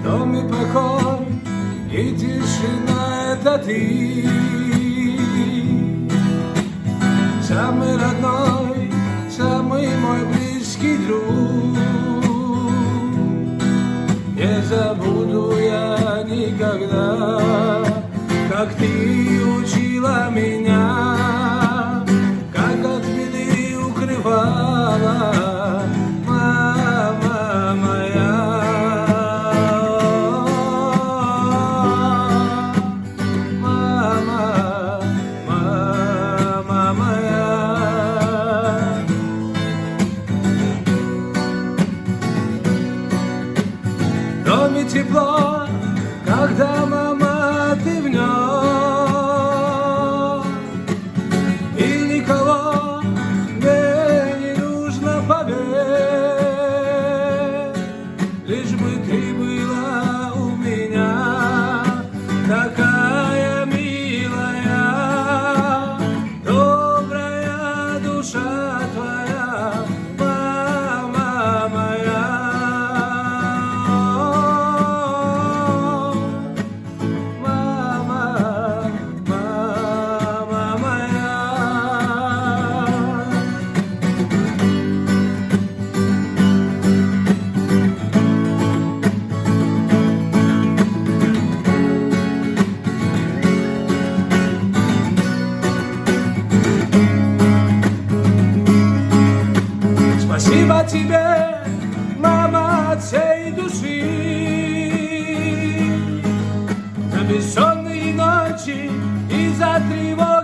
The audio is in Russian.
дом и покой, и тишина — это ты. Самый родной, самый мой близкий друг. Не забуду я никогда, как ты учила меня, как от беды укрывала, мама моя. Мама, мама моя. В доме тепло, когда, мама, ты в нем, и никого мне не нужно, поверь, лишь бы ты была у меня, такая милая, добрая душа твоя, мама моя. Спасибо тебе, мама, от всей души, за бессонные ночи и за тревоги.